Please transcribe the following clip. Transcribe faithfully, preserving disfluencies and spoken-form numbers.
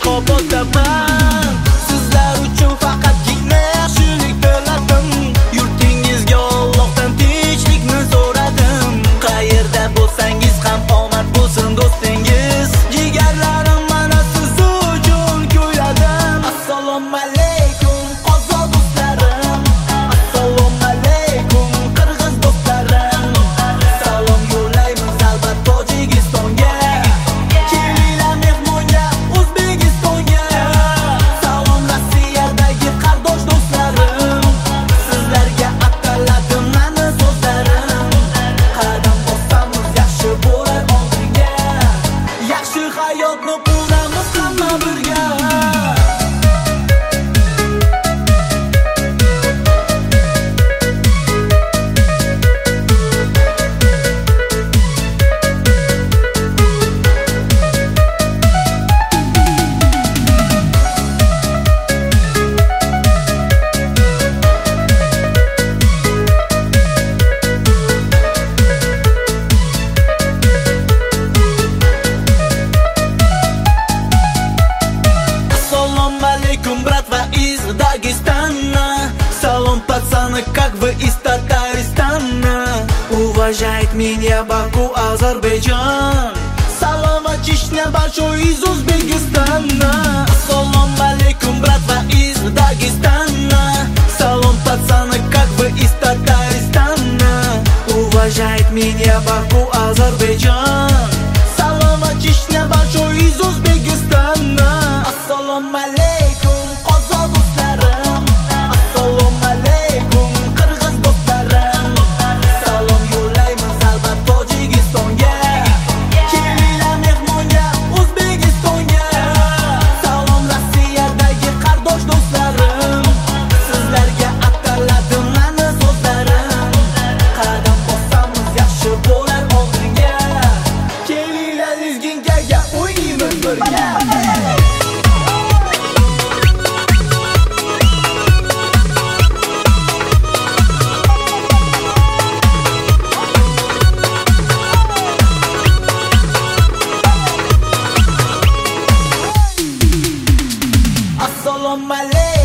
Bekoboddaman. Sizlar uchun faqatgina yaxshilik tiladim. Yurtingizga Allohdan tinchlikni so'radim. Qayerda bo'lsangiz ham omad bo'lsin do'stingiz. Jigarlarim mana siz uchun kuyladim. Assalomu alaykum qozoq do'stlarim. Assalomu alaykum qirg'iz do'stlarim. Salom yo'llaymiz albat Tojikistonga. Kelinglar mehmonga O'zbekistonga. Salom Rossiyadagi qardosh do'stlarim. Sizlarga attaladim mani so'zlarim. Qadam bossamiz yaxshi bo'lar oldinga. Yaxshi hayotni quramiz hamma birga. Assalomu alaykum, bratva из Дагестана. Салон, пацаны, как вы из Татарстана. Уважает меня Баку, Азербайджан. Салам, Чечня, большой из Узбекистана. Assalomu alaykum, bratva из Дагестана. Салон, пацаны, как вы из Татарстана. Уважает меня Баку, Азербайджан. Салам, Чечня, большой из Узбекистана. Assalomu alaykum qozoq do'stlarim. Assalomu alaykum qirg'iz do'stlarim. Salom yo'llaymiz albat Tojikistonga. Kelinglar mehmonga O'zbekistonga. Salom Rossiyadagi qardosh do'stlarim. Sizlarga attaladim mani so'zlarim. Qadam bossamiz yaxshi bo'lar oldinga. Kelinglar lizginkaga o'ynaymiz birga. Assalomu alaykum